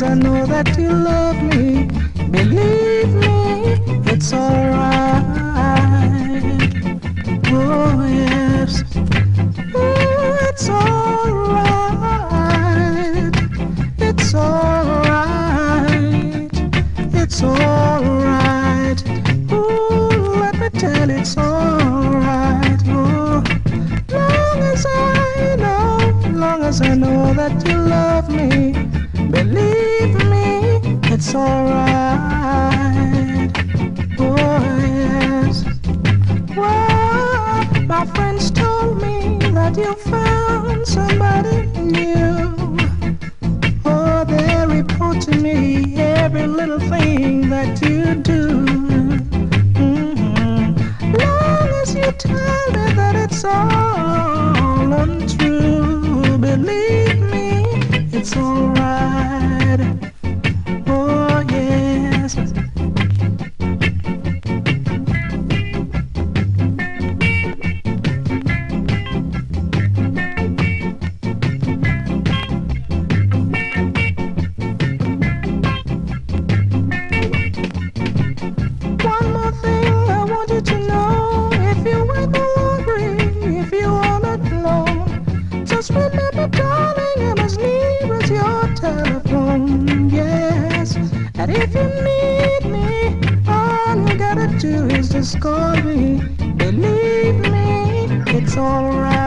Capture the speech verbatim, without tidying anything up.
I know that you love me. Believe me, it's alright. Oh yes, oh, it's alright. It's alright. It's alright. Oh, let me tell you, it's alright. Oh, long as I know, long as I know that you love me, believe me, it's alright. Oh yes. Well, my friends told me that you found somebody new. Oh, they report to me every little thing that you do. Mm-hmm. Long as you tell me that it's all untrue, believe me, it's alright. Oh yes. One more thing I want you to know. If you ever hungry, if you are not alone, just remember, darling, I'm as near as your telephone. Yes, and if you need me, all you gotta do is just call me. Believe me, it's alright.